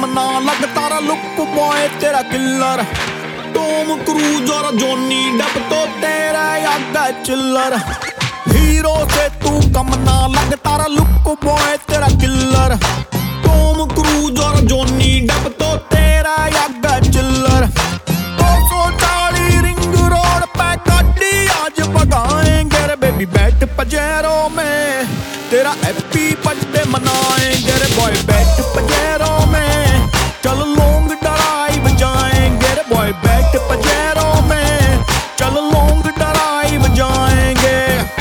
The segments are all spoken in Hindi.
कमना, लगता रहा लुक बॉय तेरा किल्लर। टॉम क्रूज और जॉनी डेप तो तेरा आगा चिल्लर। हीरो से तू कमना, लगता रहा लुक बॉय तेरा किल्लर। टॉम क्रूज और जॉनी डेप तो तेरा आगा चिल्लर। 240 रिंग रोड पे गाड़ी आज भगाएंगे रे बेबी, बैठ पजेरो में तेरा हैप्पी बर्थडे मनाएंगे रे बॉय। बैठ पजेरो में चल लॉन्ग ड्राइव जाएंगे रे बॉय। बैठ पजेरो में चल लॉन्ग ड्राइव जाएंगे।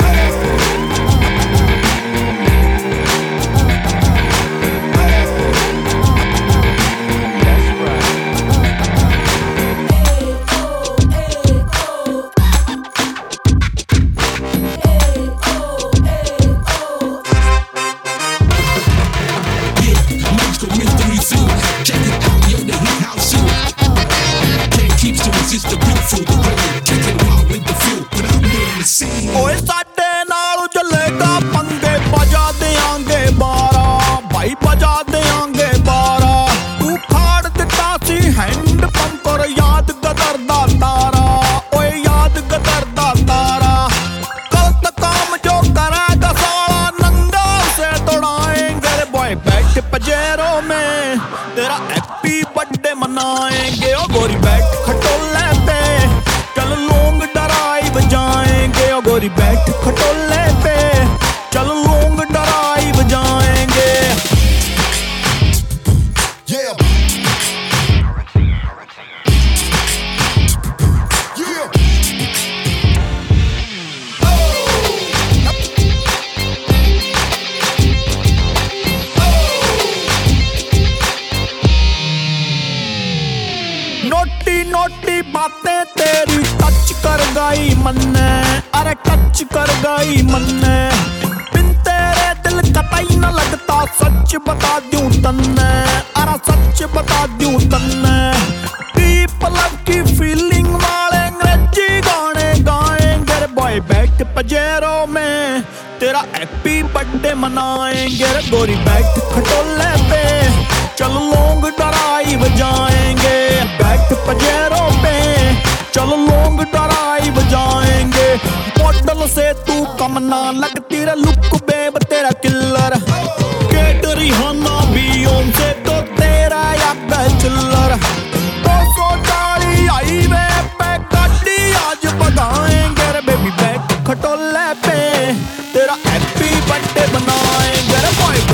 ओए साडे नाल चलेगा पंगे, बजा देंगे 12 भाई, बजा देंगे 12। तू फाड़ दिता सी हैंड पंप और याद गदर दा तारा। ओए याद गदर दा तारा। गलत काम जो करेगा साला नंगा से तोड़ाएंगे रे बॉय। बैठ पजेरो में तेरा हैप्पी बर्थडे मनाएंगे। ओ गोरी बैठ खटोले पे चल लॉन्ग ड्राइव जाएंगे। ओ गोरी बैठ खटोले पे चल लॉन्ग ड्राइव जाएंगे। नोटी नोटी बातें तेरी टच कर गई मन्ने, अरे टच कर गई मन्ने। बिन तेरे दिल कतई न लगता, सच बता दूं तन्ने, अरे सच बता दूं तन्ने। डीप लव की फीलिंग वाले अंग्रेजी गाने गाएंगे रे बॉय। बैठ पजेरो में तेरा हैप्पी बर्थडे मनाएंगे रे गोरी। बैठ खटोले पे चल लॉन्ग ड्राइव जाएंगे। बैठ पजेरो पे चल लॉन्ग ड्राइव जाएंगे। मॉडल से तू कमना, लगती रे लुक बेब तेरा killer. Katrina Beyoncé तो तेरा आगा चिल्लर। 240 हाईवे पे गाड़ी आज भगाएंगे रे बेबी। बैठ खटोले पे तेरा हैप्पी बर्थडे बनाएंगे रे बॉय।